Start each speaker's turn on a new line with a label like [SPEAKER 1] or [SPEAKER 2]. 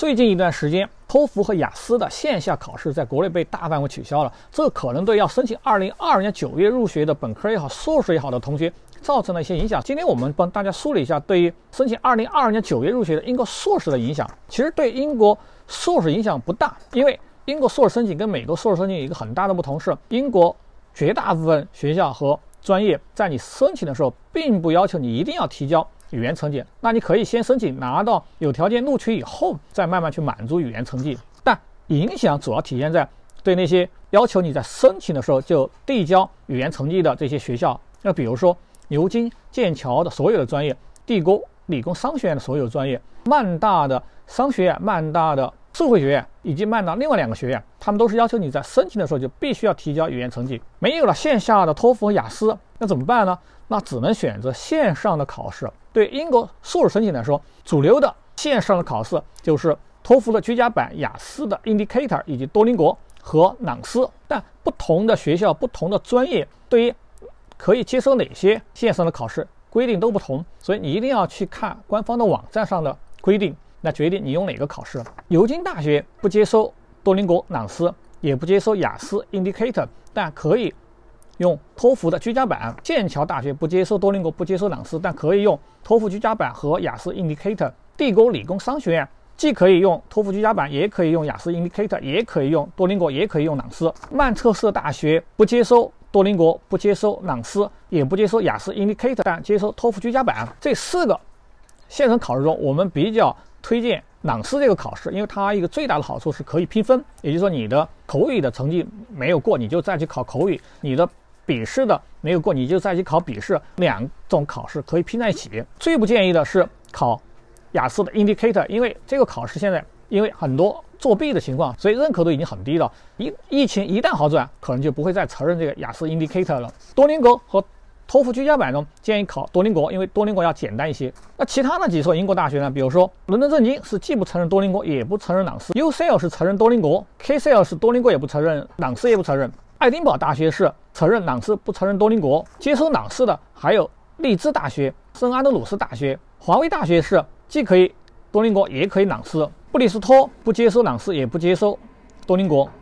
[SPEAKER 1] 最近一段时间，托福和雅思的线下考试在国内被大范围取消了，这可能对要申请2022年9月入学的本科也好、硕士也好的同学造成了一些影响。今天我们帮大家梳理一下对于申请2022年9月入学的英国硕士的影响。其实对英国硕士影响不大，因为英国硕士申请跟美国硕士申请有一个很大的不同是，英国绝大部分学校和专业在你申请的时候并不要求你一定要提交语言成绩，那你可以先申请，拿到有条件录取以后再慢慢去满足语言成绩。但影响主要体现在对那些要求你在申请的时候就递交语言成绩的这些学校，那比如说牛津、剑桥的所有的专业，帝国理工商学院的所有专业，曼大的商学院、曼大的社会学院以及曼大另外2个学院，他们都是要求你在申请的时候就必须要提交语言成绩。没有了线下的托福和雅思，那怎么办呢？那只能选择线上的考试。对英国硕士申请来说，主流的线上的考试就是托福的居家版、雅思的 Indicator 以及多邻国和朗思。但不同的学校、不同的专业对于可以接受哪些线上的考试规定都不同，所以你一定要去看官方的网站上的规定，来决定你用哪个考试。牛津大学不接收多邻国、朗思，也不接收雅思 Indicator， 但可以用托福的居家版。剑桥大学不接受多邻国、不接受朗思，但可以用托福居家版和雅思 Indicator。帝国理工商学院既可以用托福居家版，也可以用雅思 Indicator， 也可以用多邻国，也可以用朗思。曼彻斯特大学不接收多邻国，不接收朗思，也不接收雅思 Indicator， 但接收托福居家版。这4个线上考试中，我们比较推荐朗思这个考试，因为它一个最大的好处是可以拼分，也就是说你的口语的成绩没有过，你就再去考口语；你的笔试的没有过，你就再去考笔试，2种考试可以拼在一起。最不建议的是考雅思的 Indicator， 因为这个考试现在因为很多作弊的情况，所以认可度已经很低了。疫情一旦好转，可能就不会再承认这个雅思 Indicator 了。多邻国和托福居家版中建议考多邻国，因为多邻国要简单一些。那其他的几所英国大学呢？比如说伦敦政经是既不承认多邻国，也不承认朗思；UCL 是承认多邻国 ，KCL 是多邻国也不承认，朗思也不承认。爱丁堡大学是承认朗思，不承认多邻国。接收朗思的还有利兹大学、圣安德鲁斯大学。华威大学是既可以多邻国，也可以朗思。布里斯托不接收朗思，也不接收多邻国。